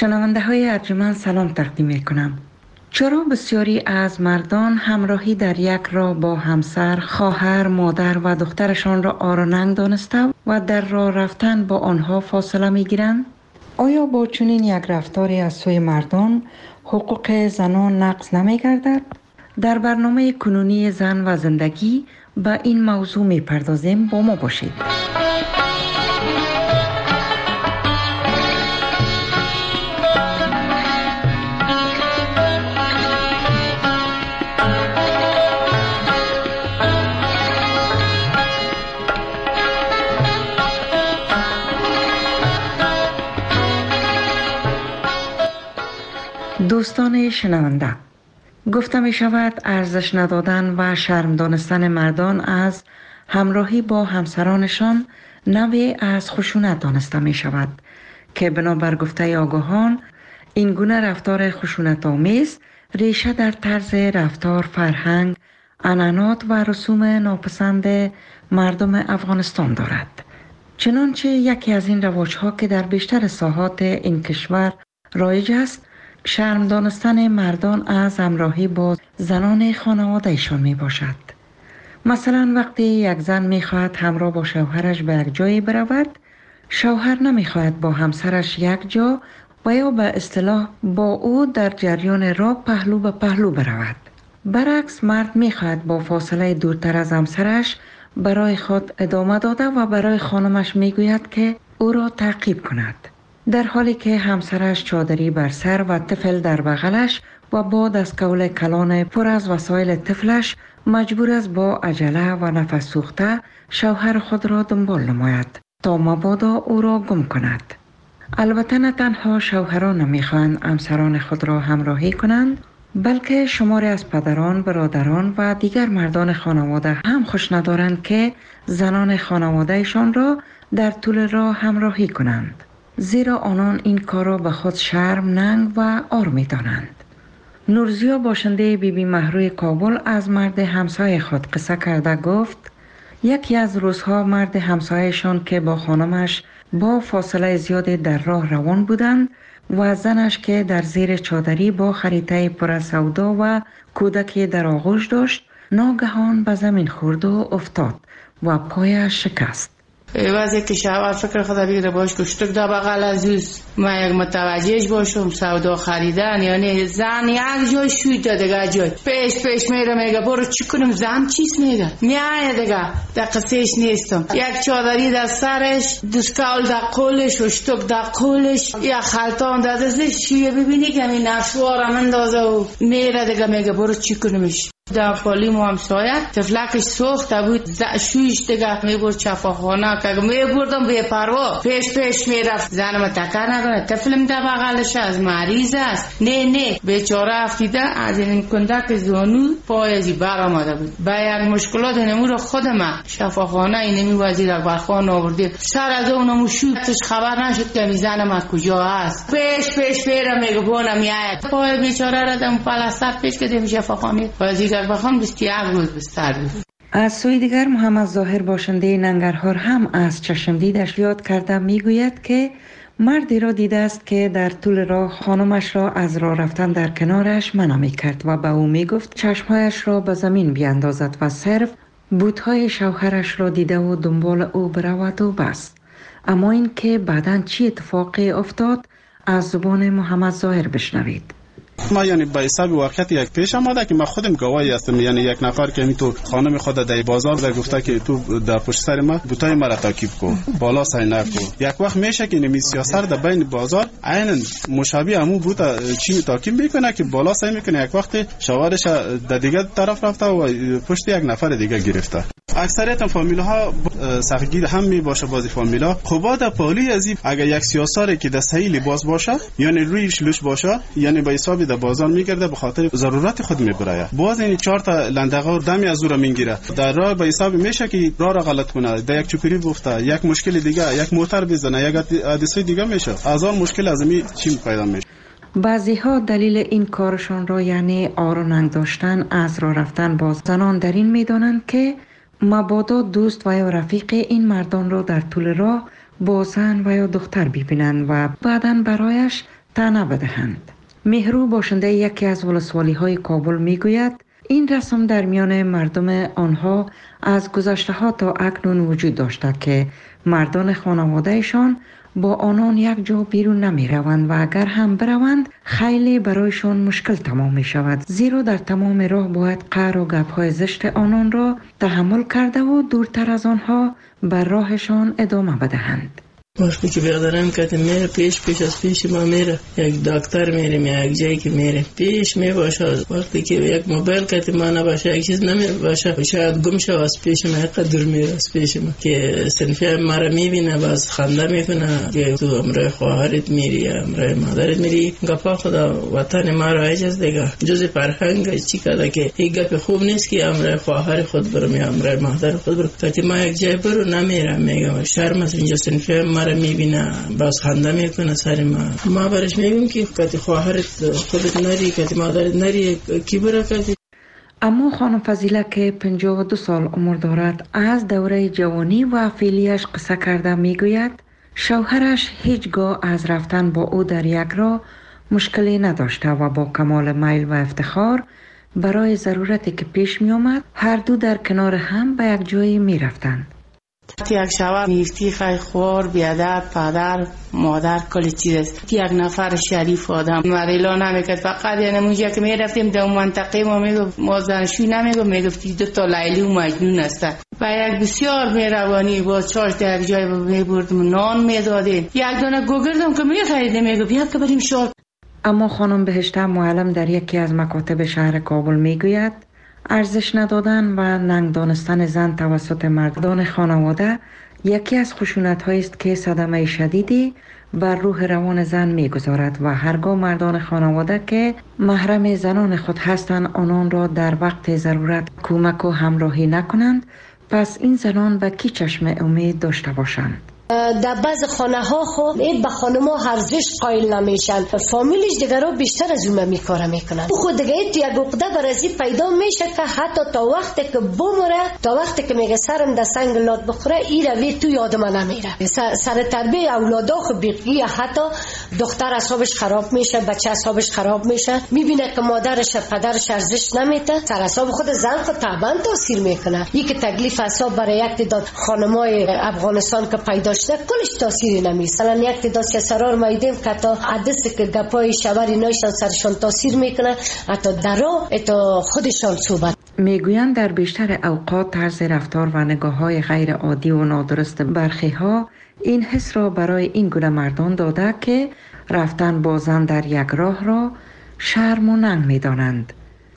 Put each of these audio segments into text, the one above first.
شنونده های ارجمند سلام تقدیم می کنم. چرا بسیاری از مردان همراهی در یک راه با همسر، خواهر، مادر و دخترشان را آر و ننگ دانسته و در راه رفتن با آنها فاصله می گیرند؟ آیا با چنین یک رفتاری از سوی مردان حقوق زنان نقض نمی گردد؟ در برنامه کنونی زن و زندگی به این موضوع می پردازیم. با ما باشید. دوستان شنونده، گفته می شود ارزش ندادن و شرم دانستن مردان از همراهی با همسرانشان نوعی از خشونت دانسته می شود که بنابر گفته آگاهان این گونه رفتار خشونت آمیز ریشه در طرز رفتار، فرهنگ، عنعنات و رسوم ناپسند مردم افغانستان دارد. چنانچه یکی از این رواج‌ها که در بیشتر ساحات این کشور رایج است، شرم دانستن مردان از همراهی با زنان خانوادهشان می باشد. مثلا وقتی یک زن می خواهد همراه با شوهرش به یک جایی برود، شوهر نمی خواهد با همسرش یک جا و یا به اصطلاح با او در جریان راه پهلو به پهلو برود. برعکس مرد می خواهد با فاصله دورتر از همسرش برای خود ادامه داده و برای خانمش می گوید که او را تعقیب کند، در حالی که همسرش چادری بر سر و طفل در بغلش و با دستکول کلان پر از وسایل طفلش مجبور است با عجله و نفس سوخته شوهر خود را دنبال نماید تا مبادا او را گم کند. البته نه تنها شوهران نمیخواهند همسران خود را همراهی کنند، بلکه شماری از پدران، برادران و دیگر مردان خانواده هم خوش ندارند که زنان خانوادهشان را در طول راه همراهی کنند، زیرا آنان این کار را به خود شرم، ننگ و عار می دانند. نورزیا باشنده بیبی مهروی کابل از مرد همسایه خود قصه کرده گفت یکی از روزها مرد همسایه‌شان که با خانمش با فاصله زیادی در راه روان بودند و زنش که در زیر چادری با خریطه پر از سودا و کودکی در آغوش داشت ناگهان به زمین خورد و افتاد و پایش شکست. وقتی که شوهر فکر خود بگیره باش کشتک در بغل عزیز من یک متوجهش باشم سودا خریدن، یعنی زن یک جای شویده دیگه جای پیش میره میگه برو چی کنم، زن چیز میگه میایه دیگه در قصهش نیستم. یک چادری در سرش، دستکول در قولش، اشتک در قولش، یک خلطان در دستش، شویه ببینی که این نشوارم اندازه و میره دیگه میگه برو چی کنمش. در پالی مو همسایه تفلکش سوخته بود، شویش دیگه میبرد شفاخانه که میبردم بے پروا پیش میرفت. زنم تکر نکنه، طفلم در بغلش از مریض است. نه بیچاره افتیده از این کندک زانو پایزی بر آمده بود. به یک مشکلات نمو رو خودم شفاخانه اینمی وزیر اکبرخان آورده، سر از اونمو شویتش خبر نشد که زنم از کجا است. پیش میرم میگه بونم میاید پای بیچاره را دم پلستر پیش کردیم شفاخانه وزیر اکبرخان 21 روز بستر بود. از سوی دیگر محمد ظاهر باشنده ننگرهار هم از چشمدیدش یاد کرده میگوید که مردی را دیده است که در طول راه خانمش را از راه رفتن در کنارش منع می‌کرد و به او میگفت چشمهایش را به زمین بیاندازد و صرف بوتهای شوهرش را دیده و دنبال او برود و بس. اما این که بعداً چی اتفاقی افتاد از زبان محمد ظاهر بشنوید. ما یعنی به حساب واقعیت یک پیش آمده که من خودم گواهی هستم، یعنی یک نفر که می تو خانم خود در بازار در گفته که تو در پشت سر ما بوتای مرا تعقیب کن، بالا سینک کن. یک وقت میشه که نمی سیاست در بین بازار عین مشابه همون بوتا چی تعقیب میکنه که بالا سین میکنه، یک وقت شوهرش در دیگه طرف رفته و پشت یک نفر دیگه گرفته. اکثریت فامیل‌ها سختگیر هم می باشه. بعضی فامیل‌ها خوبا در پالی ازی اگر یک سیاساری که در صحیح لباس باشه یعنی روی شلوش باشه یعنی به حساب در بازار میگرده به خاطر ضرورت خود میبره. باز این 4 تا لندغه دمی از او را میگیره در راه به حساب میشه که راه را غلط کنه، در یک چوکری بفته، یک مشکل دیگه، یک موتور بزنه، یک حادثه دیگه میشه. از آن مشکل از می چی پیدا میشه. بعضی ها دلیل این کارشان را یعنی آر و ننگ داشتن از راه رفتن با زنان در این میدانند که مبادا دوست و یا رفیق این مردان را در طول راه با زن و یا دختر ببینند و بعداً برایش طعنه بدهند. مهرو باشنده یکی از ولسوالی های کابل می گوید این رسم در میان مردم آنها از گذشته ها تا اکنون وجود داشته که مردان خانوادهشان با آنان یک جا بیرون نمی روند و اگر هم بروند خیلی برایشان مشکل تمام می شود، زیرا در تمام راه باید قهر و گپ های زشت آنان را تحمل کرده و دورتر از آنها بر راهشان ادامه بدهند. وقتی که برادرم که میره پیش از پیش ما میره، یک دکتر میریم یا یک جایی که میره پیش میباشه. وقتی که یک موبایل که ما نباشه یک چیز نمیباشه شاید گم شه از پیش ما، قدر میره از پیش ما که صنفی ما را میبینه باز خنده میکنه که تو امرای خواهرت میری یا امرای مادرت میری. گپا خدا وطن ما را اجاز دیگه جز فرهنگ چی کده که این گپ خوب نیست که امرای خواهر خود برم یا امرای مادر خود برم. که ما یک جای برو نمیرم میگم شرم از اینجا صنفی ما را میبینه باز خنده میکنه سر ما برش میگم که کتی خواهرت خودت نری کتی مادرت نری کی برا کتی. اما خانم فضیله که 52 سال عمر دارد از دوره جوانی و فعلیش قصه کرده میگوید شوهرش هیچگاه از رفتن با او در یک راه مشکلی نداشته و با کمال میل و افتخار برای ضرورتی که پیش می آمد هر دو در کنار هم به یک جایی می رفتند. یک شوهر نیستی خیلی خوار بیادر پدر مادر کلی چیز است. یک نفر شریف آدم مریلا نمیکرد، فقط یعنی اونجا که میرفتیم در منطقه ما میگفت ما زنشوی نمیگفت، میگفتی 2 تا لیلی و مجنون است و یک بسیار میروانی باز چارش در جای میبردم نان میدادیم. یک دانه گوگردم که میخریدیم میگفت بیا که بریم شال. اما خانم بهشته معلم در یکی از مکاتب شهر کابل میگوید ارزش ندادن و ننگ دانستن زن توسط مردان خانواده یکی از خشونت‌هایی است که صدمه شدیدی بر روح روان زن می‌گذارد و هرگاه مردان خانواده که محرم زنان خود هستند آنان را در وقت ضرورت کمک و همراهی نکنند، پس این زنان به کی چشم امید داشته باشند؟ در بعض خانه ها خب به خانم ها ارزش قائل نمیشن، فامیلش دیگر رو بیشتر از اون میکاره میکنن. خود دیگه تو یک عقده برازی پیدا میشه که حتی تا وقتی که بمره، تا وقتی که میگه سرم در سنگ لات بخوره این روی تو یادم نمیره. سر تربیه اولادا خب بیقی حتی دختر اعصابش خراب میشه، بچه اعصابش خراب میشه، میبینه که مادرش پدرش ارزش نمیده، سر اعصاب خود زن خود طبعا تاثیر میکنه. یک تکلیف اعصاب برای یک تعداد خانمای افغانستان که پیدا کلش تاثیری نمیست. مثلا یک تعداد که سرار مایدیم که تا عدس که گپای شوری نایشان سرشان تاثیر میکنه، حتی در راه تا خودشان صحبت میگویند در بیشتر اوقات طرز رفتار و نگاه های غیر عادی و نادرست برخی ها این حس را برای این گونه مردان داده که رفتن با زن در یک راه را شرم و ننگ میدانند.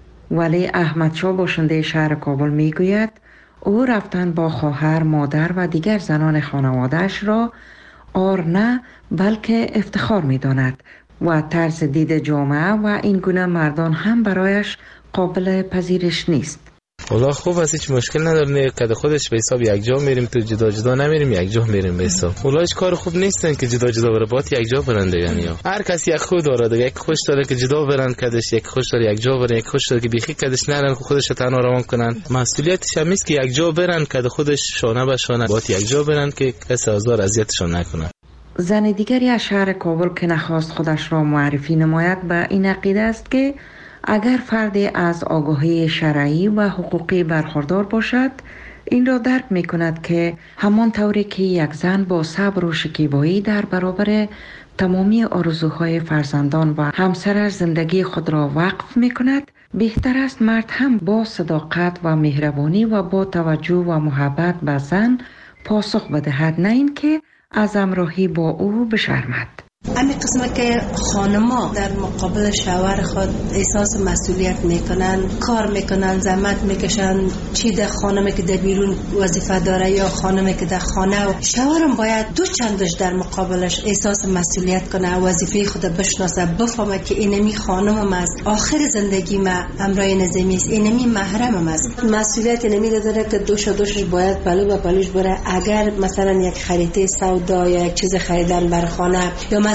ولی احمد شاه باشنده شهر کابل میگوید او رفتن با خواهر، مادر و دیگر زنان خانواده‌اش را آر نه بلکه افتخار می داند و طرز دید جامعه و این گونه مردان هم برایش قابل پذیرش نیست. والله خوب است، هیچ مشکل نداره که خودش به حساب یک جا میریم تو جدا جدا نمیریم یک جا میریم به حساب. والله هیچ کار خوب نیستن که جدا جدا بره بات یک جا برن دیگه. یعنی هر کسی یک خود داره دیگه، یک خوش داره که جدا برن کدش، یک خوش داره یک جا برن، یک خوش داره که بیخی کدش نرن خودش تنها روان کنن. مسئولیتش هم نیست که یک جا برن که خودش شانه به شانه بات یک جا برن که کسی آزار اذیتشون نکنه. زن دیگری از شهر کابل که نخواست خودش را معرفی نماید به این عقیده است که اگر فردی از آگاهی شرعی و حقوقی برخوردار باشد این را درک می کند که همان طوری که یک زن با صبر و شکیبایی در برابر تمامی آرزوهای فرزندان و همسرش زندگی خود را وقف می کند، بهتر است مرد هم با صداقت و مهربانی و با توجه و محبت به زن پاسخ بدهد، نه اینکه از همراهی با او بشرمد. همین قسمه که خانما در مقابل شوهر خود احساس مسئولیت میکنن، کار میکنن، زحمت میکشن، چی در خانمی که در بیرون وظیفه داره یا خانمی که در خانه، و شوهرم باید دو چندش در مقابلش احساس مسئولیت کنه، وظیفه خود بشناسه، بفهمه که اینمی خانمم است، آخر زندگی ما امرای نظامی است، اینمی محرمم است. مسئولیت اینمی داره که دوشش باید پلو به پلوش بره. اگر مثلا یک خرید سودا یا یک چیز خریدن بر خانه یا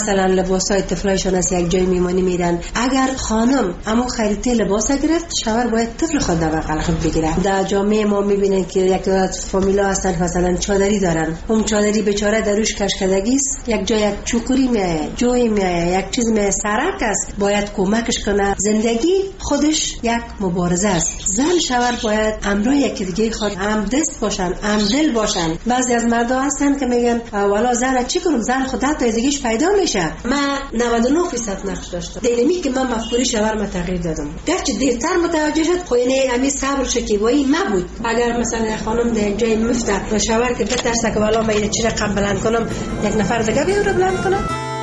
مثلا لباسای طفلایشان از یک جای میمانی میرن. اگر خانم اما خریده لباس گرفت، شوهر باید طفل خود در بغل خود بگیره. در جامعه ما میبینن که یک دولت فامیلا هستن مثلا چادری دارن، اون چادری بیچاره دروش کشکدگی است، یک جای یک چوکوری میایه، جوی میایه، یک چیز می سرک است، باید کمکش کنه. زندگی خودش یک مبارزه است. زن شوهر باید امرای یکی دیگه خود هم دست باشن، هم دل باشن. بعضی از مردا هستن که میگن والا زن چی کنم، زن خودت تا زندگیش پیدا میشه. من 99% نقش داشتم. دلیمی که من مفکوری شوهر تغییر دادم. گرچه دیرتر متوجه شد، خو اینه امی صبر شکیبایی ما بود. اگر مثلا خانم در جای مفته و شوهر که بترسه که والا من چیزا قبل بلند کنم، یک نفر دیگه بیاره بلند کنه.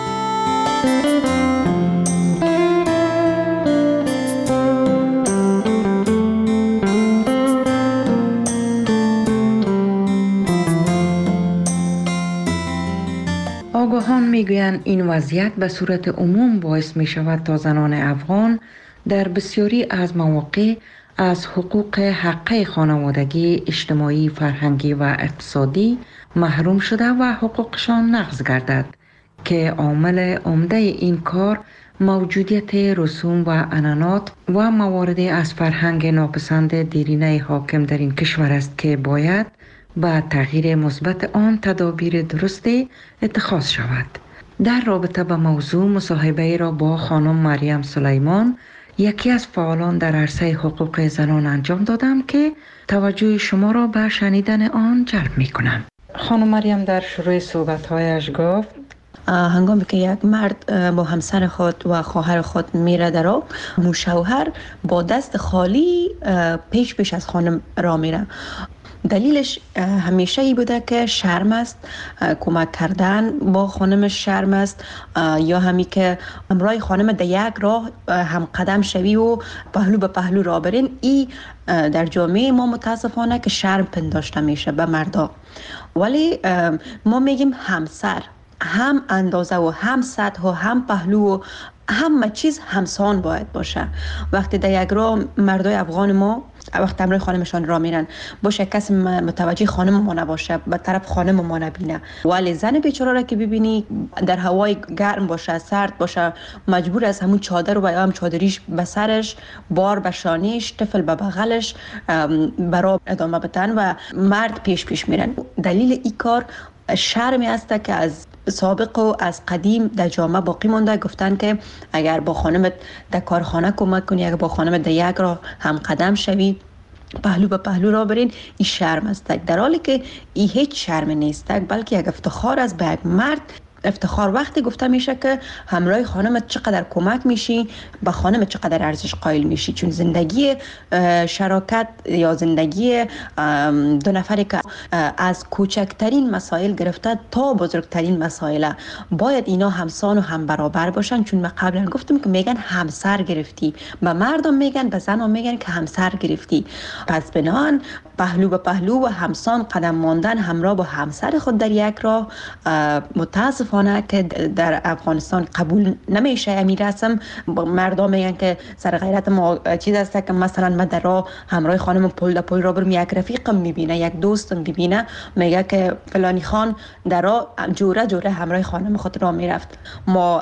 آگاهان میگویند این وضعیت به صورت عموم باعث می شود تا زنان افغان در بسیاری از مواقع از حقوق حقه خانوادگی، اجتماعی، فرهنگی و اقتصادی محروم شده و حقوقشان نقض گردد که عامل عمده این کار موجودیت رسوم و عنعنات و مواردی از فرهنگ ناپسند دیرینه حاکم در این کشور است که باید با تغییر مثبت آن تدابیر درستی اتخاذ شود. در رابطه با موضوع مصاحبه را با خانم مریم سلیمان، یکی از فعالان در عرصه حقوق زنان انجام دادم که توجه شما را به شنیدن آن جلب می کنم. خانم مریم در شروع صحبت‌هایش گفت هنگامی که یک مرد با همسر خود و خواهر خود میره در راه، شوهر با دست خالی پیش از خانم را میره. دلیلش همیشه ای بوده که شرم است، کمک کردن با خانمش شرم است، یا همی که همراه خانم در یک راه هم قدم شوی و پهلو به پهلو را برین. ای در جامعه ما متاسفانه که شرم پنداشته میشه به مردا. ولی ما میگیم همسر هم اندازه و هم سطح و هم پهلو و همه چیز همسان باید باشه. وقتی در یک راه مردای افغان ما وقتی همراه خانمشان را میرن، باشه کسی متوجه خانم ما نباشه، به طرف خانم ما نبینه، ولی زن بیچاره را که ببینی در هوای گرم باشه، سرد باشه، مجبور از همون چادر و هم چادریش به سرش، بار به شانیش، طفل به بغلش برای ادامه بدن و مرد پیش میرن. دلیل این کار شرمی است که از سابق و از قدیم در جامعه باقی مونده. گفتن که اگر با خانمت در کارخانه کمک کنی، اگر با خانمت در یک راه هم قدم شوی، پهلو به پهلو را برین، این شرم است. در حالی که این هیچ شرم نیست، بلکه یک افتخار است به یک مرد. افتخار وقتی گفته میشه که همراه خانمت چقدر کمک میشی، به خانمت چقدر ارزش قائل میشی. چون زندگی شراکت یا زندگی دو نفری که از کوچکترین مسائل گرفته تا بزرگترین مسائل باید اینا همسان و هم برابر باشن. چون من قبلا گفتم که میگن همسر گرفتی، به مردم میگن، به زنان میگن که همسر گرفتی. پس بنان پهلو به پهلو و همسان قدم ماندن همراه با همسر خود در یک راه متاسفانه که در افغانستان قبول نمیشه. امیر رسم مردم میگن که سر غیرت ما چیز است که مثلا من در راه همراه خانم پل را برم، یک رفیقم میبینه، یک دوستم میبینه، میگه که فلانی خان در راه جوره همراه خانم خود را میرفت. ما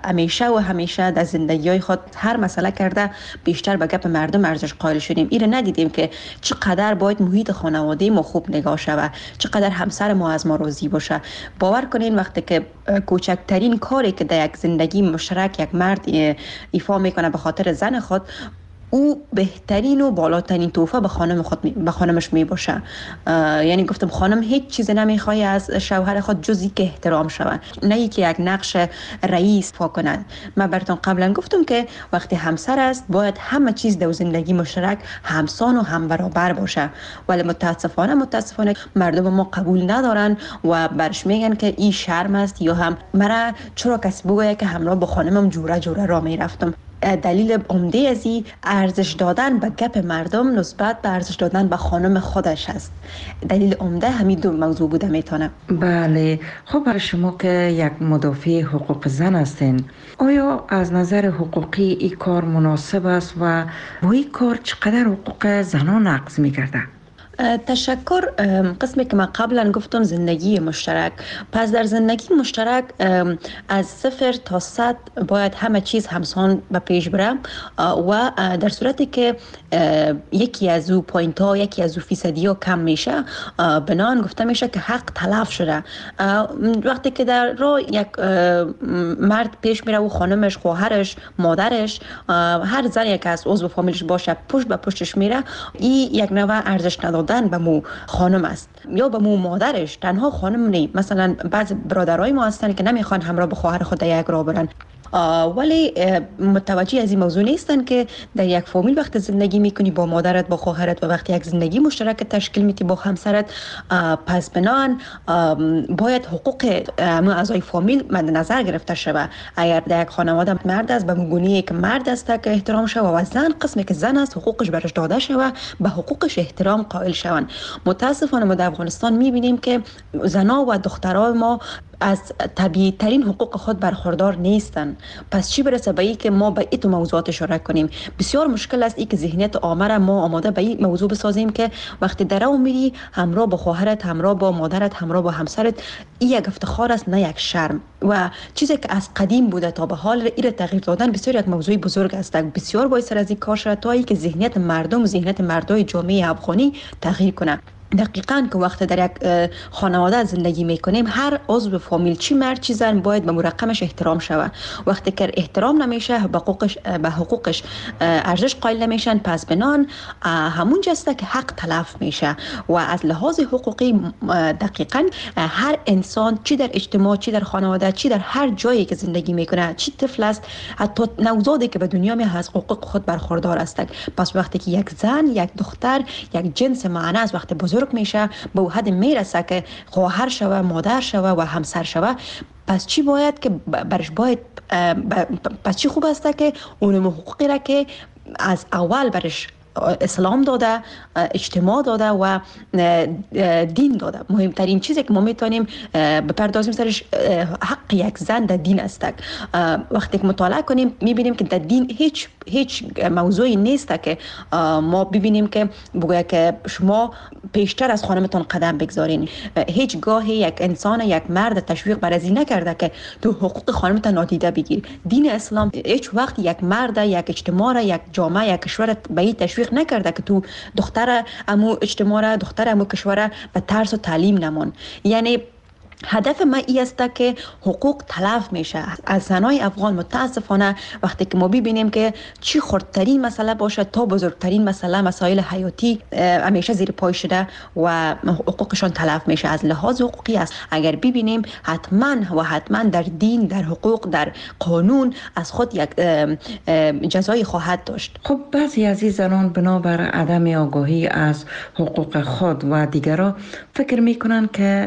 همیشه در زندگی‌های خود هر مسئله کرده بیشتر به گپ مردم ارزش قائل شدیم. ایره ندیدیم که چقدر باید محیط خانواده ما خوب نگاه شود، چقدر همسر ما از ما راضی باشه. باور کنین وقتی که کوچکترین کاری که در یک زندگی مشترک یک مرد ایفا میکنه به خاطر زن خود، او بهترین و بالاترین تحفه به خانمش میباشه. یعنی گفتم خانم هیچ چیز نمیخواد از شوهر خود جز اینکه احترام شود، نه اینکه یک نقش رئیس فا کند. من براتون قبلا گفتم که وقتی همسر است باید همه چیز در زندگی مشترک همسان و هم برابر باشه. ولی متاسفانه مردم ما قبول ندارن و برش میگن که این شرم است، یا هم مرا چرا کسی بگه که همراه با خانمم جوره را میرفتم. دلیل عمده از این ارزش دادن به گپ مردم نسبت به ارزش دادن به خانم خودش است. دلیل عمده همین دو موضوع بوده میتونه. بله، خب برای شما که یک مدافع حقوق زن هستین، آیا از نظر حقوقی این کار مناسب است و با این کار چقدر حقوق زنان نقض می‌گردد؟ تشکر. قسمی که من قبلا گفتم زندگی مشترک. پس در زندگی مشترک از 0 تا 100 باید همه چیز همسان به پیش بره و در صورتی که یکی از او پوینت ها، یکی از او فیصدی ها کم میشه، بنان گفته میشه که حق تلف شده. وقتی که در راه یک مرد پیش میره و خانمش، خواهرش، مادرش، هر زنی که از عضو فامیلش باشه پشت به پشتش میره، این یک نوع ارزش ندادن به مو خانم است یا به مو مادرش. تنها خانم نی، مثلا بعض برادرای ما هستن که نمیخوان همراه به خواهر خود یک راه برن، ولی متوجه از این موضوع نیستن که در یک فامیل وقت زندگی میکنی با مادرت، با خواهرت، و وقتی یک زندگی مشترک تشکیل میدی با همسرت، پس بنان باید حقوق اعضای فامیل مد نظر گرفته شود. اگر در یک خانواده مرد است، به گونه‌ای که مرد است که احترام شود، و زن قسمی که زن است حقوقش برش داده شود، به حقوقش احترام قائل شوند. متاسفانه ما در افغانستان میبینیم که زنها و دخترای ما از طبیعی ترین حقوق خود برخوردار نیستن. پس چی برسه به این که ما به این موضوعات اشاره کنیم؟ بسیار مشکل است این که ذهنیت عامه را ما آماده به این موضوع بسازیم که وقتی در راه میری همراه با خواهرت، همراه با مادرت، همراه با همسرت، این یک افتخار است نه یک شرم. و چیزی که از قدیم بوده تا به حال این تغییر دادن بسیار یک موضوع بزرگ است. بسیار باید سر از این کار شد تا اینکه ذهنیت مردم و ذهنیت مردای جامعه افغانی تغییر کنه. دقیقاً که وقت در یک خانواده زندگی میکنیم، هر عضو فامیل، چی مرد چی زن، باید به مرقمش احترام شود. وقتی که احترام نمیشه، به حقوقش ارزش قائل نمیشن، پس بنان همون جسته که حق تلف میشه. و از لحاظ حقوقی دقیقاً هر انسان، چی در اجتماع، چی در خانواده، چی در هر جایی که زندگی میکنه، چی طفل است، حتی نوزادی که به دنیا می از حقوق خود برخوردار است. پس وقتی که یک زن، یک دختر، یک جنس معنی است، وقتی بزرگ میشه به حد میرسه که خواهر شوه، مادر شوه و همسر شوه، پس چی باید که برش باید پس چی خوب است که اون حقوقی را که از اول برش اسلام داده، اجتماع داده و دین داده. مهمترین چیزی که ما میتونیم بپردازیم سرش حق یک زن در دین است. وقتی که مطالعه کنیم میبینیم که در دین هیچ موضوعی نیست که ما ببینیم که بگوید که شما پیشتر از خانمتان قدم بگذارین. هیچ گاهی یک انسان، یک مرد تشویق بر از این نکرده که تو حقوق خانمتان نادیده بگیر. دین اسلام هیچ وقت یک مرد، یک اجتماع، یک جامعه، یک کشور به این تشویق نکرده که تو دختر امو اجتماع، دختر امو کشور به ترس و تعلیم نمون. یعنی هدف ما این است که حقوق تلف میشه از زنای افغان. متاسفانه وقتی که ما ببینیم که چی خردترین مسئله باشه تا بزرگترین مسائل حیاتی همیشه زیر پای شده و حقوقشان تلف میشه. از لحاظ حقوقی است اگر ببینیم حتما در دین، در حقوق، در قانون از خود یک جزایی خواهد داشت. خب بعضی از این زنان بنابر عدم آگاهی از حقوق خود و دیگران فکر میکنن که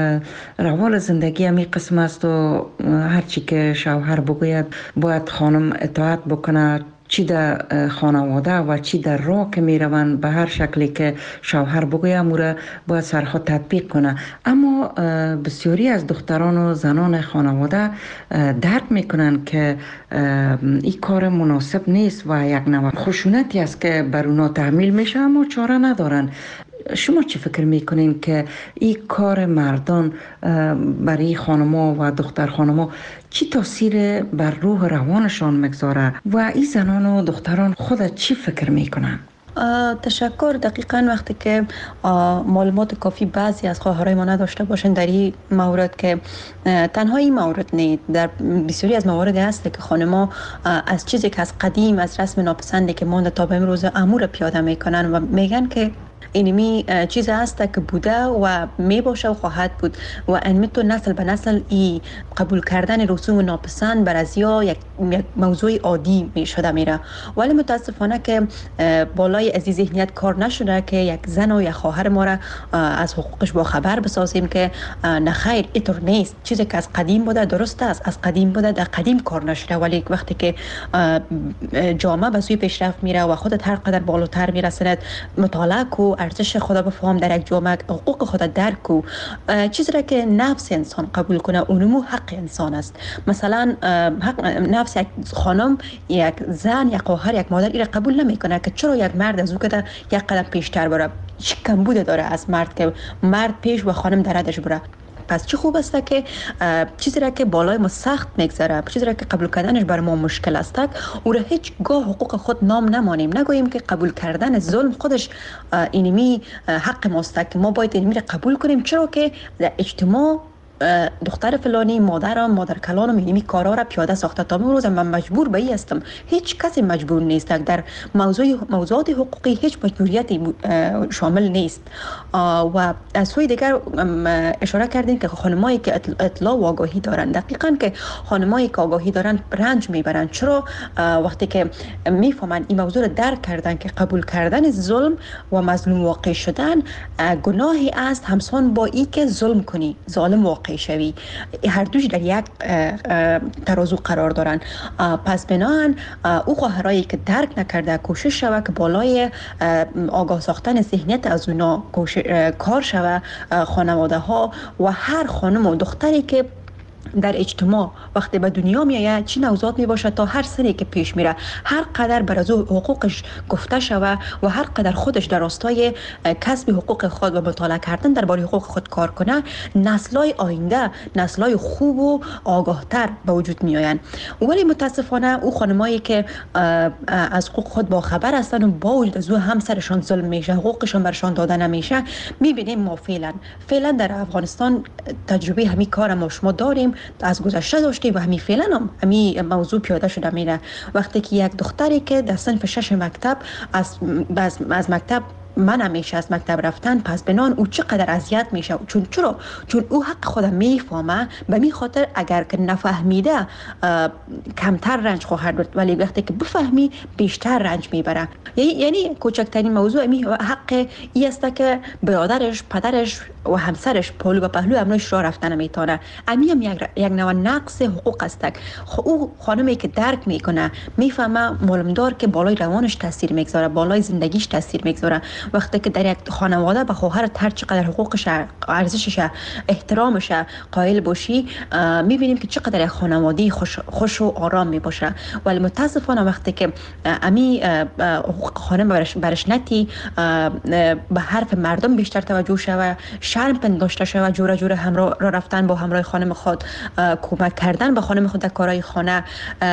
روال زندگی همی قسم است و هرچی که شوهر بگوید باید خانم اطاعت بکنه، چی در خانواده و چی در راه که می روند به هر شکلی که شوهر بگوید موره باید سرها تطبیق کنه. اما بسیاری از دختران و زنان خانواده درک می کنند که این کار مناسب نیست و یک نوع خشونتی است که بر اونا تحمیل میشه، اما چاره ندارن. شما چی فکر میکنین که این کار مردان برای خانما و دختر خانما چی تاثیر بر روح روانشان میگذاره و این زنان و دختران خود چی فکر میکنن؟ تشکر. دقیقاً وقتی که معلومات کافی بعضی از خواهرای ما نداشته باشن در این مورد، که تنها این مورد نیست، در بسیاری از موارد هست که خانما از چیزی که از قدیم، از رسم ناپسندی که مونده تا به امروز امور پیاده میکنن و میگن که اینمی چیز هست که بوده و می باشه و خواهد بود و انمی تو نسل به نسل ای قبول کردن رسوم ناپسند بر از یا یک موضوع عادی می شده میره. ولی متاسفانه که بالای از این ذهنیت کار نشده که یک زن و یک خواهر ما را از حقوقش با خبر بسازیم که نخیر اینطور نیست. چیزی که از قدیم بوده درست است، از قدیم بوده، در قدیم کار نشده. ولی وقتی که جامعه به سوی پیشرفت میره و خودت هر قدر بالاتر میرسند، مطالعه کو، ارزش خدا بفهم، در یک جامعه حقوق خدا درک کو، چیزی را که نفس انسان قبول کنه اونمو حق انسان است. مثلا حق نفس یک خانم، یک زن، یک خواهر، یک مادر این را قبول نمیکنه که چرا یک مرد از او که یک قدم پیشتر بره. چی کمبود داره از مرد که مرد پیش و خانم در ردش بره. پس چه خوب است که چیزی را که بالای ما سخت میگذره، چیزی را که قبول کردنش بر ما مشکل است، او را هیچ گاه حقوق خود نام نمانیم، نگوییم که قبول کردن ظلم خودش اینمی حق ماست که ما باید اینمی را قبول کنیم، چرا که در اجتماع دختر فلانی مادر کلانم اینمی کارا را پیاده ساخته. تا امروز من مجبور به این هستم، هیچ کسی مجبور نیست. در موضوعات حقوقی هیچ مجبوریتی شامل نیست. و از سوی دیگر اشاره کردین که خانمایی که اطلاع و آگاهی دارن، دقیقاً که خانمایی که آگاهی دارن رنج میبرن. چرا؟ وقتی که میفهمن این موضوع را درک کردن که قبول کردن ظلم و مظلوم واقع شدن گناهی است همسان با این که ظلم کنی، ظالم واقع شوی، هر دوش در یک ترازو قرار دارن. پس بناهن او خواهرایی که درک نکرده کوشش شوه که بالای آگاه ساختن ذهنیت از اونا کار شوه. خانواده ها و هر خانم و دختری که در اجتماع وقتی به دنیا میآید چی نوزاد می باشه، تا هر سری که پیش میره هر قدر بر از حقوقش گفته شوه و هر قدر خودش در راستای کسب حقوق خود و مطالعه کردن درباره حقوق خود کار کنه، نسل‌های آینده نسل‌های خوب و آگاه‌تر به وجود میآیند. ولی متاسفانه او خانمایی که از حقوق خود با خبر هستند و با وجود از او همسرشان ظلم میشه، حقوقشان برشان داده نمیشه، میبینیم ما فعلا در افغانستان تجربه همین کار ما شما داریم، از گذشته داشتیم و همین فعلا هم همین موضوع پیاده شده میره. وقتی که یک دختری که در صنف 6 مکتب از مکتب من میشه از مکتب رفتن، پس بنان او چقدر اذیت میشه. چون او حق خودم میفهمه، به می خاطر اگر که نفهمیده کمتر رنج خواهد برد، ولی وقتی که بفهمی بیشتر رنج میبره. یعنی کوچکترین موضوع می حق ای است که برادرش، پدرش و همسرش پهلو به پهلو امروز راه رفتن میتونه. هم یک نوع نقص حقوق است. او خانمی که درک میکنه، میفهمه معلومدار که بالای روانش تاثیر میگذاره، بالای زندگیش تاثیر میگذاره. وقتی که در یک خانواده به خواهر هر چقدر حقوقش، ارزشش، احترامش قائل باشی، میبینیم که چقدر یک خانواده خوش و آرام میباشه. ولی متاسفانه وقتی که امی حقوق خانم برش نتی، به حرف مردم بیشتر توجه شوه، شرم پنداشته شوه، جوره همراه رفتن با همراه خانم خود، کمک کردن به خانم خود در کارهای خانه،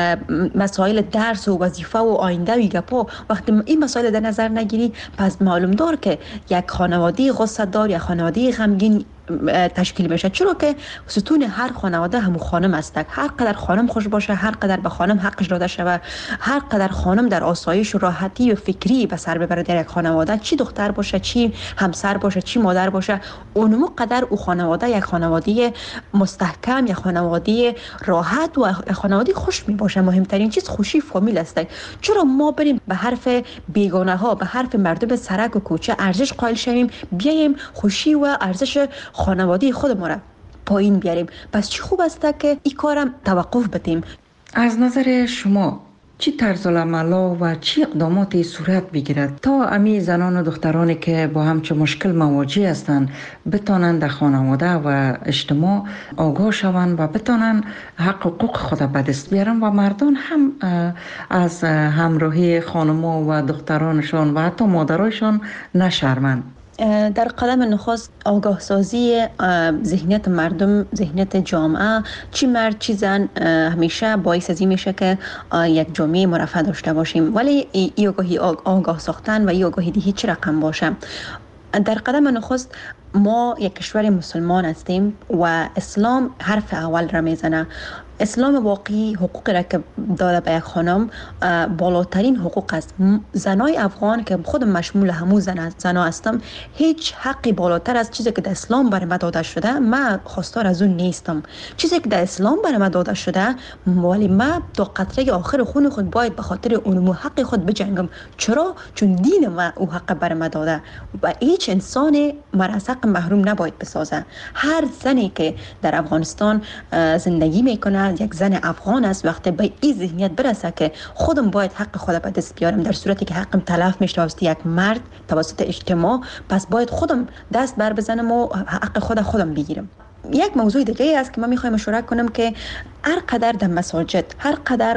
مسائل درس و وظیفه و آینده و گپا، وقتی این مسائل در نظر نگیری، پس معلوم دار که یک خانواده غصه دار یا خانواده غمگین تشکیل بشه. چرا که ستون هر خانواده همون خانم است. هر قدر خانم خوش باشه، هر قدر به خانم حقش داده شوه، هر قدر خانم در آسایش و راحتی و فکری به سر ببره در یک خانواده، چی دختر باشه، چی همسر باشه، چی مادر باشه، اونمو قدر او خانواده یک خانواده مستحکم، یک خانواده راحت و خانواده خوش می باشه. مهمترین چیز خوشی فامیل است. چرا ما بریم به حرف بیگانه ها، به حرف مردم سرک و کوچه ارزش قائل شویم، بیایم خوشی و ارزش خانواده خود ما را پایین بیاریم؟ پس چی خوب است که این کارم توقف بدیم. از نظر شما چی طرز العمل و چی اقداماتی صورت بگیرد تا امی زنان و دخترانی که با همچه مشکل مواجه هستند بتانند در خانواده و اجتماع آگاه شوند و بتانند حقوق خود به دست بیارن و مردان هم از همراهی خانما و دخترانشان و حتی مادرایشان نشرمند؟ در قدم نخست آگاه سازی ذهنیت مردم، ذهنیت جامعه، چی مرد چی زن، همیشه باعث ازی میشه که یک جامعه مرفه داشته باشیم. ولی ای آگاهی آگاه ساختن و ای آگاهی دی هیچ رقم باشه. در قدم نخست ما یک کشور مسلمان هستیم و اسلام حرف اول را میزنه. اسلام واقعی حقوق را که داده به یک خانم بالاترین حقوق است. زنای افغان که خودم مشمول همون زنا هستم، هیچ حقی بالاتر از چیزی که در اسلام برای من داده شده من خواستار از اون نیستم. چیزی که در اسلام برای من داده شده، ولی من تا قطره آخر خون خود باید به خاطر اون حق خود بجنگم. چرا؟ چون دین من او حق برای من داده و هیچ انسان از حق محروم نباید بسازه. هر زنی که در افغانستان زندگی میکنه، از یک زن افغان است وقتی به این ذهنیت برسه که خودم باید حق خودم به دست بیارم، در صورتی که حقم تلف میشه توسط یک مرد توسط اجتماع، پس باید خودم دست بر بزنم و حق خودم بگیرم. یک موضوع دیگه است که من میخوایم مشورت کنم که هر قدر در مساجد، هر قدر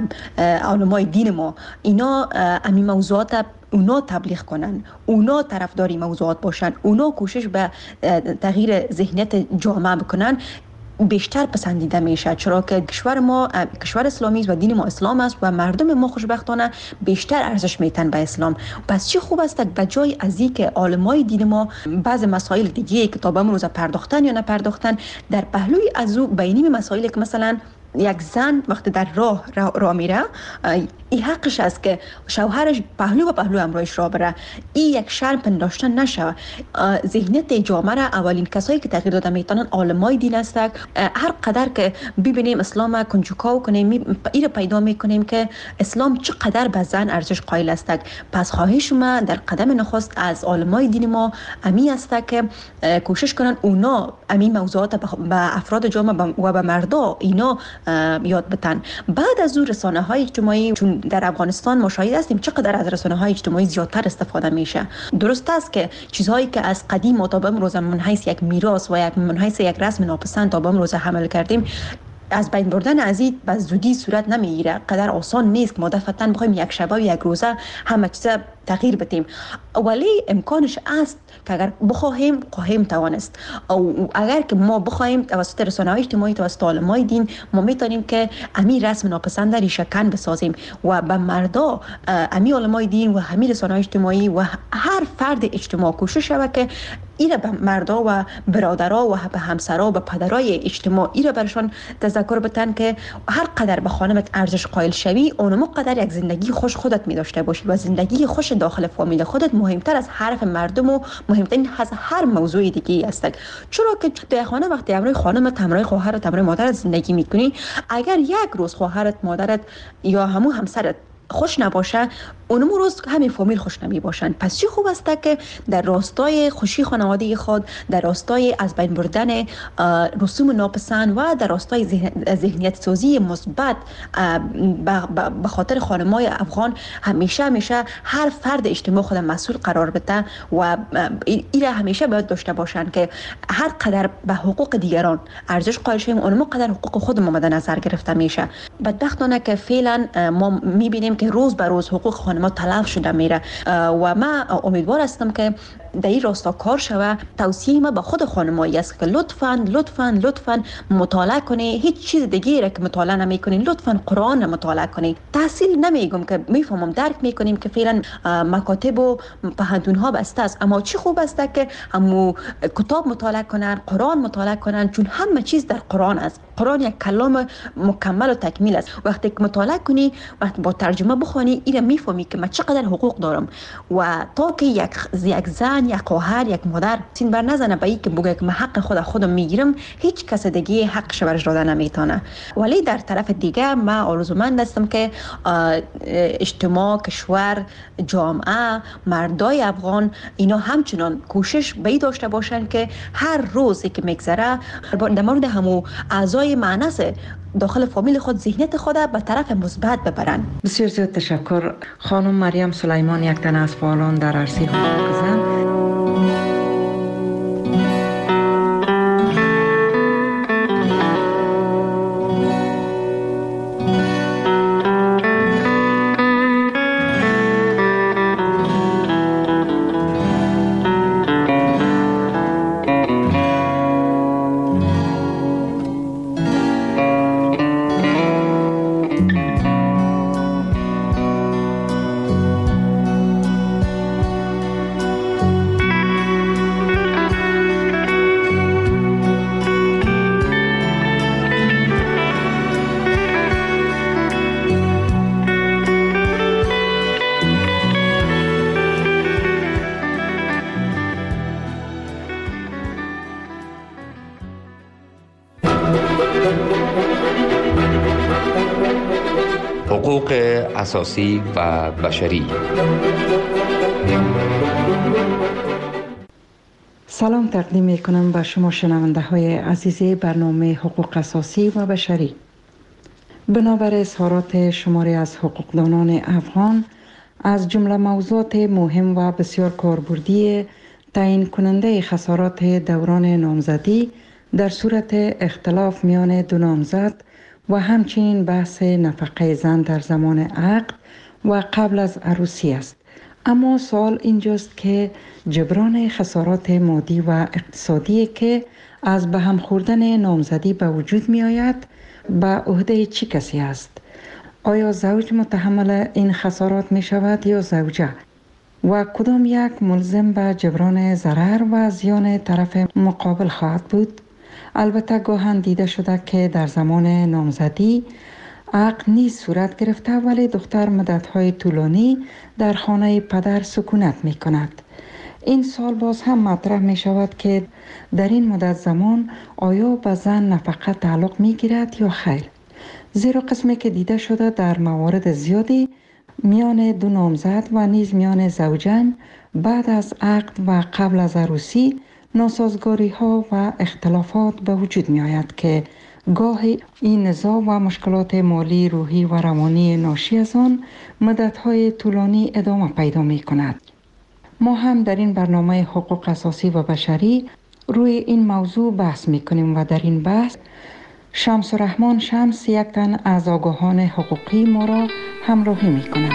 علمای دین ما اینا امی موضوعات اونا تبلیغ کنن، اونا طرفداری موضوعات باشن، اونا کوشش به تغییر ذهنیت جامعه بکنن، بیشتر پسندیده میشه، چرا که کشور ما کشور اسلامی است و دین ما اسلام است و مردم ما خوشبختانه بیشتر ارزش میتن به اسلام. پس چی خوب است به جای از این که عالمای دین ما بعض مسائل دیگه که تا به امروز پرداختن یا نپرداختن، در پهلوی از او بینی مسائلی که مثلا یک زن وقتی در راه میره این حقش است که شوهرش پهلو و پهلو همراهش راه بره، این یک شرم پنداشته نشه. ذهنیت جامعه را اولین کسایی که تغییر داده میتونن عالمای دین هستند. هر قدر که ببینیم اسلام کنجکاو کنیم این پیدا میکنیم که اسلام چقدر به زن ارزش قائل است. پس خواهش ما در قدم نخست از عالمای دین ما امی است که کوشش کنن اونا امی موضوعات به افراد جامعه و به مردا اینا یاد بتن. بعد از اون رسانه های اجتماعی، چون در افغانستان ما شاهد هستیم چقدر از رسانه های اجتماعی زیادتر استفاده میشه. درست است که چیزهایی که از قدیم تا به امروز من حیث یک میراث و یک من حیث یک رسم ناپسند تا به امروز حمل کردیم، از بین بردن از این به زودی صورت نمیگیره. قدر آسان نیست که ما دفعتاً بخوایم یک شبه و یک روزه همه چیز تغییر بدیم، ولی امکانش است که اگر خواهیم توانست. او اگر که ما بخوایم توسط رسانه‌های اجتماعی، توسط علمای دین، ما میتونیم که امی رسم ناپسند ریشه کن بسازیم و به مردا امی علمای دین و همین رسانه‌های اجتماعی و هر فرد اجتماع کوشش شود که ایره به مردا و برادرها و به همسرها و به پدرای اجتماع ایره برشان تذکر بتن که هر قدر به خانمت ارزش قائل شوی اونم قدر یک زندگی خوش خودت می داشته باشی و زندگی خوش داخل فامیل خودت مهمتر از حرف مردم و مهمترین از هر موضوع دیگه است. چرا که در خانه وقتی همراه خانمت، همراه خواهرت، همراه مادرت زندگی میکنی، اگر یک روز خواهرت، مادرت یا همون همسرت خوش نباشه، اونم روز همین فامیل خوش نمی باشن. پس چی خوب است که در راستای خوشی خانواده خود، در راستای از بین بردن رسوم ناپسند و در راستای ذهنیت سازی مثبت به خاطر خانمای افغان همیشه هر فرد اجتماع خود مسئول قرار بده و ایره همیشه باید داشته باشن که هر قدر به حقوق دیگران ارزش قائل شویم اونم قدر حقوق خودمون مد نظر گرفته میشه. بدبختانه که فعلا ما میبینیم که روز به روز حقوق خانم‌ها تلف شده میره و من امیدوار هستم که در این راستا کار شوه. توصیه ما به خود خانمایی است که لطفاً مطالعه کنی، هیچ چیز دیگه را که مطالعه نمی‌کنی لطفاً قرآن مطالعه کنی. تحصیل نمیگم که میفهمم درک میکنیم که فعلا مکاتب و پهنتون‌ها بسته است، اما چی خوب است که همو کتاب مطالعه کنن، قرآن مطالعه کنن، چون همه چیز در قرآن است. قرآن یک کلام مکمل و تکمیل است. وقتی که مطالعه کنی، وقتی با ترجمه بخونی، اینا میفهمی که من چقدر حقوق دارم و تا که یک زن، یک خواهر، یک مادر سین بر نزنه به این که بگه که من حق خودم میگیرم، هیچ کس دیگه حقش برش داده نمیتونه. ولی در طرف دیگه من آرزومند هستم که اجتماع، کشور، جامعه، مردای افغان اینا همچنان کوشش به این داشته باشن که هر روزی که میگذره در مورد همو اعضای معنس داخل فامیل خود ذهنیت خود به طرف مثبت ببرن. بسیار زیاد تشکر خانم مریم سلیمان، یک تن از فعالان در عرصه حقوق زن. حقوق اساسی و بشری. سلام تقدیم میکنم به شما شنونده های عزیز برنامه حقوق اساسی و بشری. بنابر اظهارات شماری از حقوقدانان افغان، از جمله موضوعات مهم و بسیار کاربردی تعیین کننده خسارات دوران نامزدی در صورت اختلاف میان دو نامزد و همچنین بحث نفقه زن در زمان عقد و قبل از عروسی است. اما سوال اینجاست که جبران خسارات مادی و اقتصادی که از به هم خوردن نامزدی به وجود می آید به عهده چه کسی است؟ آیا زوج متحمل این خسارات می شود یا زوجه؟ و کدام یک ملزم به جبران ضرر و زیان طرف مقابل خواهد بود؟ البته گاهن دیده شده که در زمان نامزدی عقد نیز صورت گرفته ولی دختر مدت‌های طولانی در خانه پدر سکونت می کند. این سال باز هم مطرح می شود که در این مدت زمان آیا به زن نفقه تعلق می گیرد یا خیر؟ زیرا قسمی که دیده شده در موارد زیادی میان دو نامزد و نیز میان زوجین بعد از عقد و قبل از عروسی ناسازگاری ها و اختلافات به وجود می آید که گاهی این نزاع و مشکلات مالی، روحی و روانی ناشی از آن مدت‌های طولانی ادامه پیدا می کند. ما هم در این برنامه حقوق اساسی و بشری روی این موضوع بحث می کنیم و در این بحث شمس الرحمن شمس یک تن از آگاهان حقوقی ما را همراهی می کند.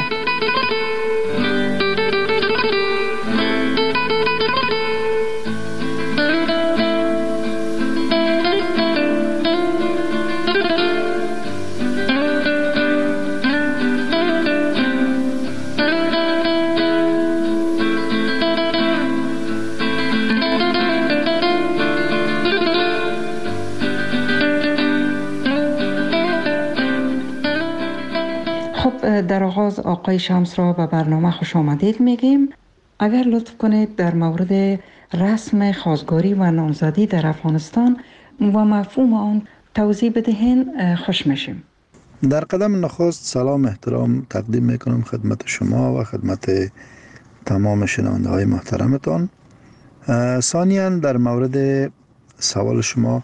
در آغاز آقای شمس را به برنامه خوش آمدید میگیم. اگر لطف کنید در مورد رسم خواستگاری و نامزدی در افغانستان و مفهوم آن توضیح بدهین خوش میشیم. در قدم نخست سلام احترام تقدیم میکنم خدمت شما و خدمت تمام شنونده های محترمتان. ثانیاً در مورد سوال شما،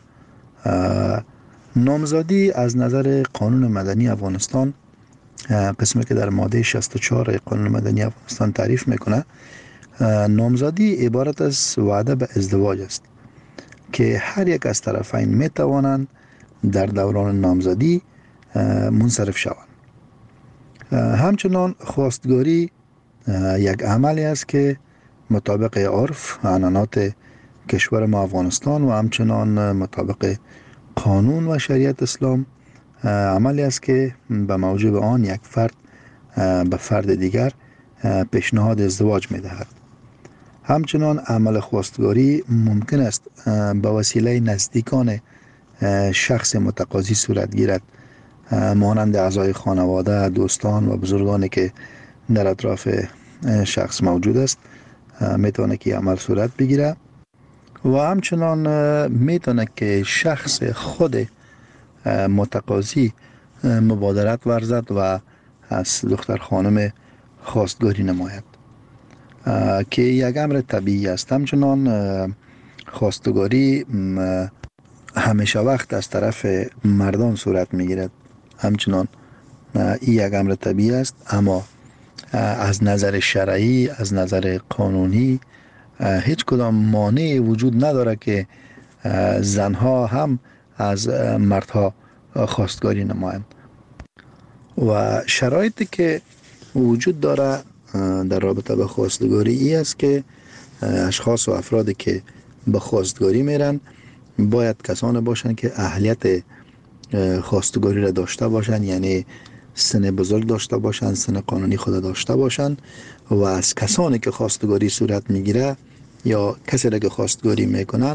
نامزدی از نظر قانون مدنی افغانستان، قسمی که در ماده 64 قانون مدنی افغانستان تعریف میکنه، نامزدی عبارت از وعده به ازدواج است که هر یک از طرفین میتوانند در دوران نامزدی منصرف شوند. همچنان خواستگاری یک عملی است که مطابق عرف و عنعنات کشور ما افغانستان و همچنان مطابق قانون و شریعت اسلام عملی است که به موجب آن یک فرد به فرد دیگر پیشنهاد ازدواج می دهد. همچنان عمل خواستگاری ممکن است به وسیله نزدیکان شخص متقاضی صورت گیرد، مانند اعضای خانواده، دوستان و بزرگانی که در اطراف شخص موجود است میتونه که عمل صورت بگیره و همچنان میتونه که شخص خود متقاضی مبادرت ورزد و از دختر خانم خواستگاری نماید که یک امر طبیعی است. همچنان خواستگاری همیشه وقت از طرف مردان صورت میگیرد، همچنان این یک امر طبیعی است، اما از نظر شرعی، از نظر قانونی هیچ کدام مانعی وجود نداره که زنها هم از مردها خواستگاری نمایند. و شرایطی که وجود داره در رابطه به خواستگاری ای است که اشخاص و افرادی که به خواستگاری میرن باید کسانی باشند که اهلیت خواستگاری را داشته باشند، یعنی سن بزرگ داشته باشند، سن قانونی خود داشته باشند و از کسانی که خواستگاری صورت میگیره یا کسی را که خواستگاری میکنن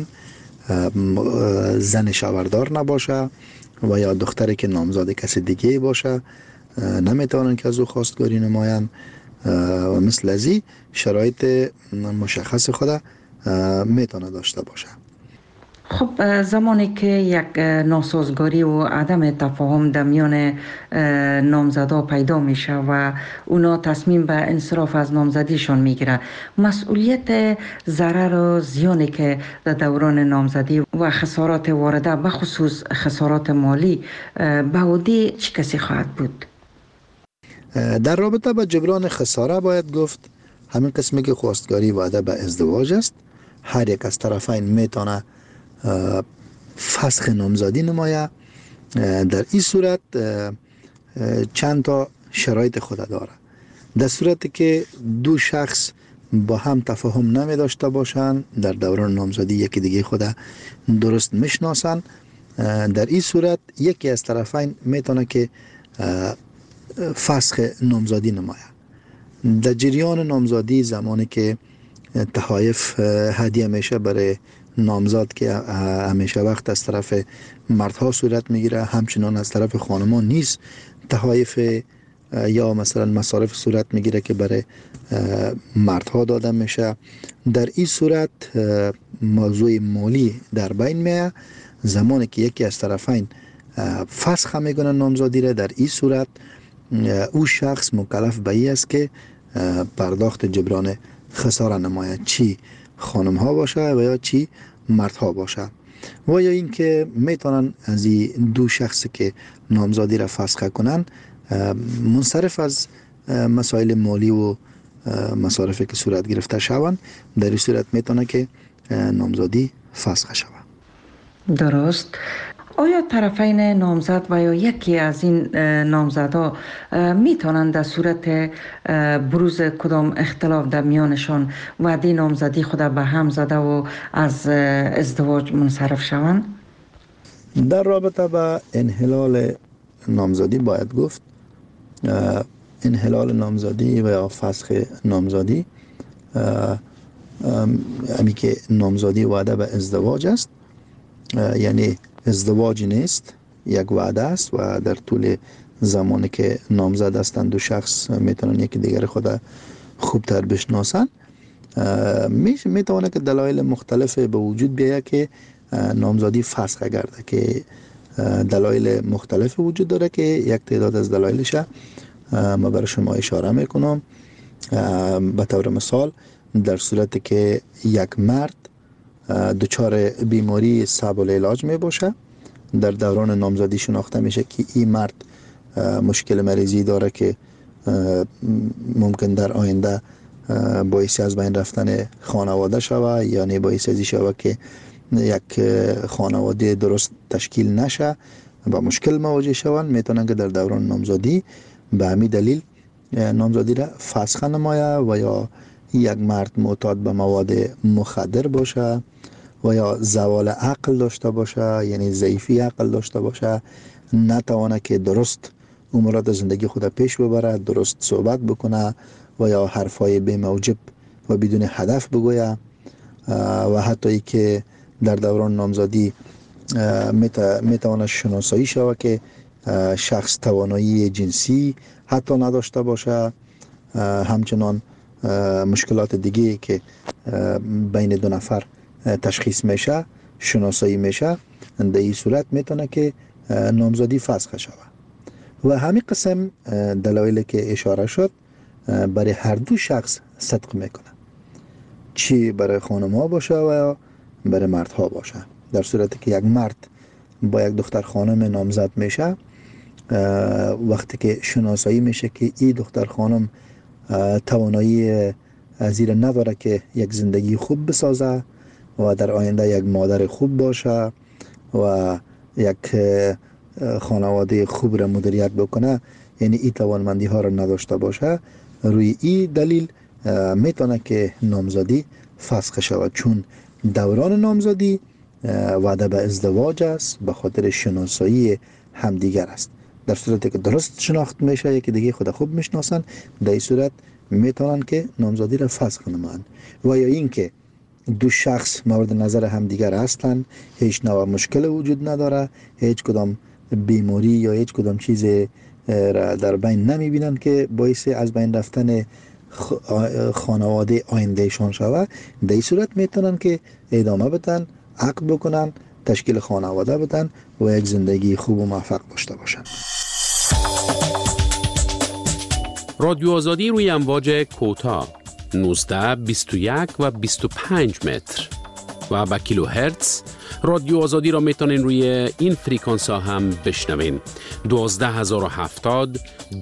زن شوهردار نباشه و یا دختری که نامزد کسی دیگه باشه نمیتونن که از او خواستگاری نمایند و مثل ازی شرایط مشخص خود میتونه داشته باشه. خب زمانی که یک ناسازگاری و عدم تفاهم در میان نامزدا پیدا میشه و اونا تصمیم به انصراف از نامزدیشان میگیره، مسئولیت ضرر و زیانی که در دوران نامزدی و خسارات وارده به خصوص خسارات مالی به عهده چه کسی خواهد بود؟ در رابطه با جبران خساره باید گفت همین قسمی که خواستگاری وعده به ازدواج است، هر یک از طرفین میتونه فسخ نامزدی نمایه. در این صورت چند تا شرایط خود داره. در صورتی که دو شخص با هم تفاهم نمی داشته باشند، در دوران نامزدی یکی دیگه خود درست میشناسن، در این صورت یکی از طرفین میتونه که فسخ نامزدی نمایه. در جریان نامزدی زمانی که تحایف هدیه میشه برای نامزد که همیشه وقت از طرف مردها صورت میگیره، همچنان از طرف خانمان نیز تحایف یا مثلا مصارف صورت میگیره که برای مردها داده میشه. در این صورت موضوع مالی در بین میه. زمانی که یکی از طرفین فسخ میکنه نامزدی را، در این صورت او شخص مکلف به این است که پرداخت جبران خساره نماید، چی خانم ها باشه و یا چی مردها باشه. و یا اینکه میتونن از این دو شخصی که نامزدی را فسخ کنن منصرف از مسائل مالی و مصارفی که صورت گرفته شوند، در این صورت میتونه که نامزدی فسخ شود. درست. آیا طرفین نامزد و یا یکی از این نامزدها میتونند در صورت بروز کدام اختلاف در میانشان وعده نامزدی خود به هم زده و از ازدواج منصرف شوند؟ در رابطه با انحلال نامزدی باید گفت انحلال نامزدی و یا فسخ نامزدی همی که نامزدی وعده به ازدواج است، یعنی ازدواج نیست، یک وعده است و در طول زمانی که نامزد هستند دو شخص میتونن یکی دیگر خود خوبتر بشناسن. میتونه که دلایل مختلف به وجود بیاید که نامزدی فسخ گرده، که دلایل مختلف وجود داره که یک تعداد از دلایلش ما برای شما اشاره میکنم. به طور مثال در صورتی که یک مرد دچار بیماری صعب العلاج می باشه، در دوران نامزدی شناخته میشه که این مرد مشکل مریضی داره که ممکن در آینده باعث از بین رفتن خانواده شوه یا نه باعث ازی شوه که یک خانواده درست تشکیل نشه و مشکل مواجه شوند، میتونن که در دوران نامزدی به همین دلیل نامزدی را فسخ نمایه. و یا یک مرد معتاد به مواد مخدر باشه و یا زوال عقل داشته باشه، یعنی ضعیفی عقل داشته باشه، نتوانه که درست امورات زندگی خود پیش ببره، درست صحبت بکنه و یا حرفای بی موجب و بدون هدف بگویه، و حتی ای که در دوران نامزدی میتوانه شناسایی شوه که شخص توانایی جنسی حتی نداشته باشه، همچنان مشکلات دیگه که بین دو نفر تشخیص میشه شناسایی میشه، در این صورت میتونه که نامزدی فسخ شود. و همین قسم دلایلی که اشاره شد برای هر دو شخص صدق میکنه، چی برای خانم ها باشه و یا برای مرد ها باشه. در صورتی که یک مرد با یک دختر خانم نامزد میشه، وقتی که شناسایی میشه که این دختر خانم توانایی زیر نداره که یک زندگی خوب بسازه و در آینده یک مادر خوب باشه و یک خانواده خوب را مدیریت بکنه، یعنی این توانمندی ها را نداشته باشه، روی این دلیل میتونه که نامزدی فسخ شود، چون دوران نامزدی وعده به ازدواج است، به خاطر شناسایی همدیگر است. در صورتی که درست شناخت میشه، یکی دیگه خود خوب میشناسن، در این صورت میتونن که نامزدی را فسخ نمایند. و یا اینکه دو شخص مورد نظر همدیگر هستند، هیچ نوع مشکل وجود نداره، هیچ کدام بیماری یا هیچ کدام چیز را در بین نمیبینن که باعث از بین رفتن خانواده آیندهشان شود، در این صورت میتونن که ادامه بدن، عقد بکنن تشکیل خانواده بدن و یک زندگی خوب و موفق داشته باشن. رادیو آزادی روی امواج کوتاه 19 21 و 25 متر و با کیلو هرتز. رادیو آزادی را میتونین روی این فریکانس ها هم بشنوین. 12070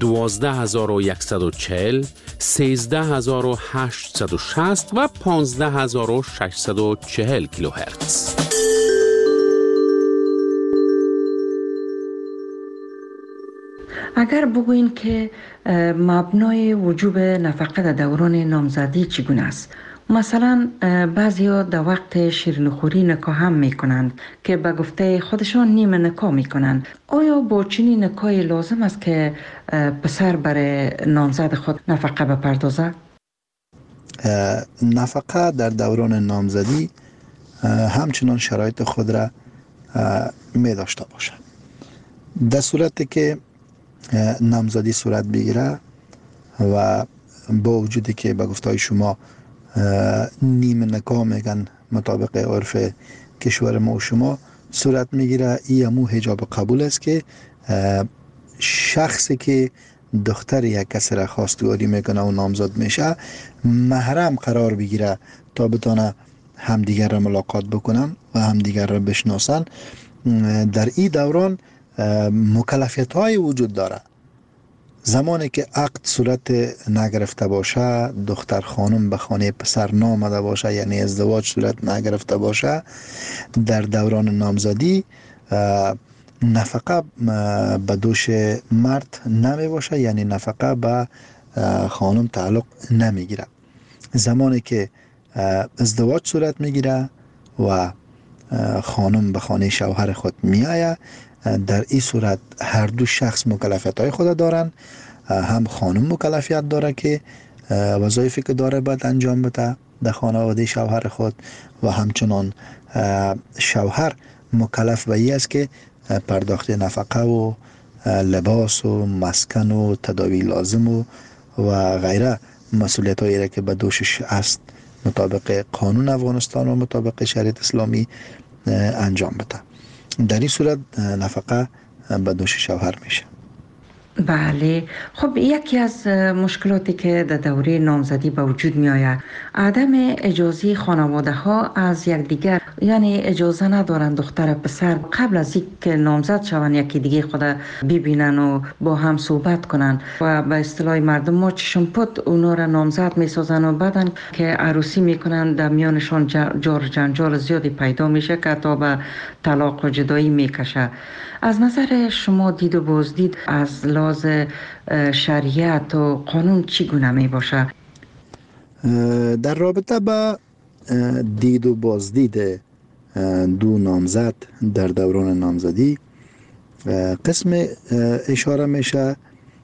12140 13860 و 15640 کیلو هرتز. اگر بگوین که مبنای وجوب نفقه در دوران نامزدی چگونه است؟ مثلا بعضیا در وقت شیرینیخوری نکاح هم میکنند که به گفته خودشان نیم نکاح میکنند. آیا با چنین نکاحی لازم است که پسر برای نامزد خود نفقه بپردازه؟ نفقه در دوران نامزدی همچنان شرایط خود را می داشته باشه. در صورتی که نامزدی صورت بگیره و با وجودی که به گفته شما نیم نکاح میگن مطابق عرف کشور ما و شما صورت میگیره، این همون حجاب قبول است که شخصی که دختر یک کسی را خواستگاری میکنه و نامزد میشه محرم قرار بگیره تا بتونه همدیگر را ملاقات بکنن و همدیگر را بشناسن. در این دوران مکلفیت های وجود داره. زمانی که عقد صورت نگرفته باشه، دختر خانم به خانه پسر نامده باشه، یعنی ازدواج صورت نگرفته باشه، در دوران نامزدی نفقه به دوش مرد نمی باشه، یعنی نفقه به خانم تعلق نمیگیره. زمانی که ازدواج صورت میگیره و خانم به خانه شوهر خود میآید، در این صورت هر دو شخص مکلفیت های خود دارن. هم خانم مکلفیت داره که وظایفی که داره باید انجام بده در خانواده شوهر خود و همچنان شوهر مکلف به این است که پرداخت نفقه و لباس و مسکن و تداوی لازم و غیره مسئولیت هایی را که به دوشش است مطابق قانون افغانستان و مطابق شریعت اسلامی انجام بده. در این صورت نفقه به دوش شوهر میشه. بله، خب یکی از مشکلاتی که در دوره نامزدی به وجود می آید عدم اجازه خانواده ها از یکدیگر، یعنی اجازه ندارن دختر پسر قبل از اینکه نامزد شوند یکی دیگه خود ببینن و با هم صحبت کنن و به اصطلاح مردم ما چشم پد اونا را نامزد می سازن و بعدن که عروسی میکنن در میانشان جار جنجال زیادی پیدا میشه که تا به طلاق و جدایی میکشه. از نظر شما دید و بازدید از لحاظ شریعت و قانون چگونه می باشه؟ در رابطه با دید و بازدید دو نامزد در دوران نامزدی قسم اشاره میشه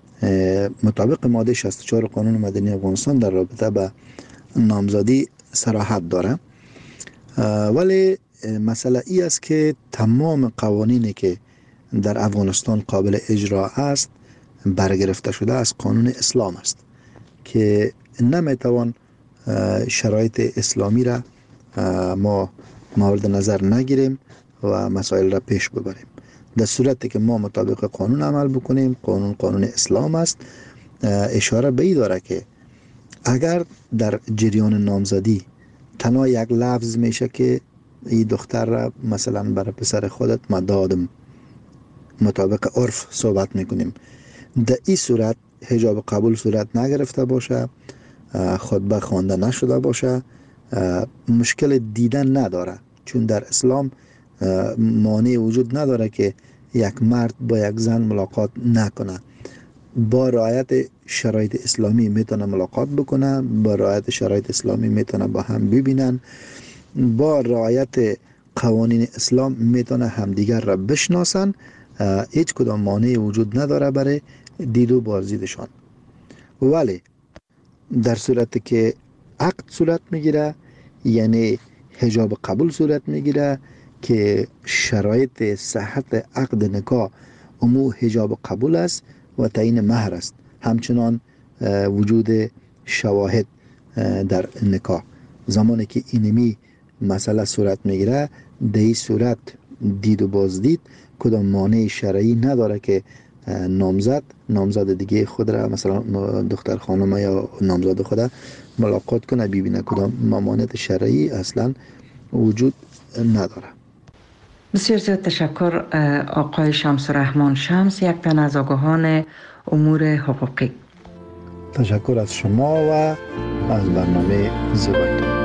مطابق ماده 64 قانون مدنی افغانستان در رابطه با نامزدی صراحت داره، ولی مسئله ای است که تمام قوانینی که در افغانستان قابل اجرا است برگرفته شده از قانون اسلام است که نمیتوان شرایط اسلامی را ما مورد نظر نگیریم و مسائل را پیش ببریم. در صورتی که ما مطابق قانون عمل بکنیم، قانون اسلام است، اشاره به این داره که اگر در جریان نامزدی تنها یک لفظ میشه که این دختر را مثلا برای پسر خودت ما دادم، مطابق عرف صحبت میکنیم، در این صورت حجاب قبول صورت نگرفته باشه، خطبه خوانده نشده باشه، مشکل دیدن نداره، چون در اسلام مانع وجود نداره که یک مرد با یک زن ملاقات نکنه. با رعایت شرایط اسلامی میتونه ملاقات بکنه، با رعایت شرایط اسلامی میتونه با هم ببینن، با رعایت قوانین اسلام میتونه همدیگر را بشناسن. هیچ کدام مانع وجود نداره برای دید و بازدیدشان. ولی در صورتی که عقد صورت میگیره، یعنی حجاب قبول صورت میگیره که شرایط صحت عقد نکاح امو حجاب قبول است و تعیین مهر است، همچنان وجود شواهد در نکاح. زمانی که اینمی مسئله صورت میگیره، در این صورت دید و بازدید کدام مانع شرعی نداره که نامزد دیگه خود را مثلا دختر خانم یا نامزد خود ملاقات کنه ببینه کدام ممانعت شرعی اصلا وجود نداره. بسیار زیاد تشکر آقای شمس الرحمن شمس، یک تن از آگاهان امور حقوقی. تشکر از شما و از برنامه زیبایتون.